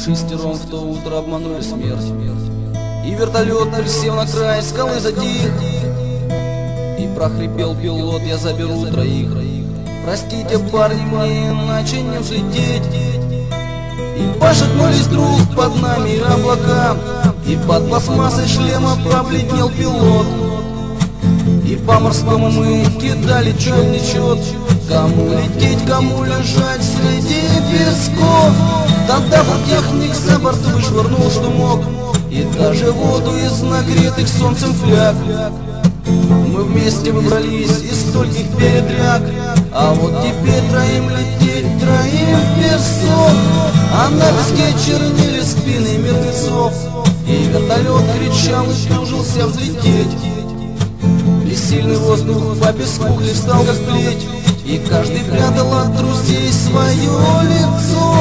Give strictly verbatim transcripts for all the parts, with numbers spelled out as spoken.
Шестером в то утро обманули смерть. И вертолет, присев на край скалы, затих. И прохрипел пилот: я заберу троих. Простите, парни, мне иначе не взлететь. И пошатнулись друг под нами облака, и под пластмассой шлема побледнел пилот. И по морскому мы кидали чет нечет, кому лететь, кому лежать среди песков. Тогда техник за борт вышвырнул, что мог, и даже воду из нагретых солнцем фляг. Мы вместе выбрались из стольких передряг, а вот теперь троим лететь, троим в песок. А на песке чернили спины мертвецов, и вертолет кричал и тужился взлететь. Бессильный воздух по песку хлестал как плеть, и каждый прятал от друзей свое лицо.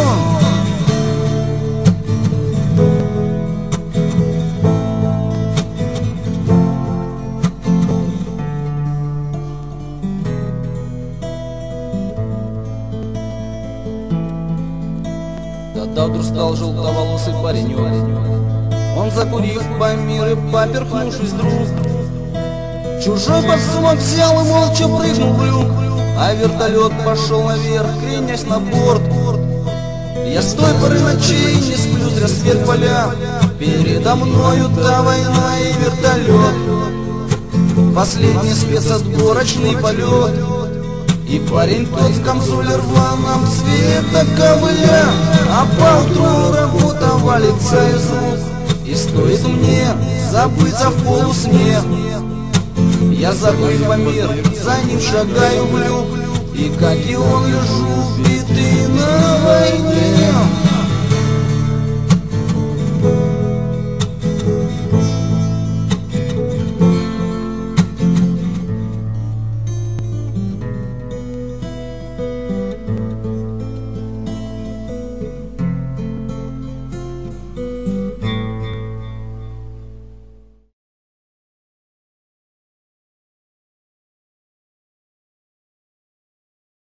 Тогда вдруг стал желтоволосый паренек. Он, закурив помир и поперхнувшись вдруг, чужой подсумок взял и молча прыгнул в люк. А вертолет пошел наверх, кренясь на борт. Я с той поры ночей не сплю, зря свет поля. Передо мною та война и вертолет, последний спецотборочный полет. И парень тот в камзоле рваном цвета ковыля, а поутру работа валится из рук. И стоит мне забыться в полусне, я забыв по мир, за ним шагаю в люк. И как и он лежу, битый на войне.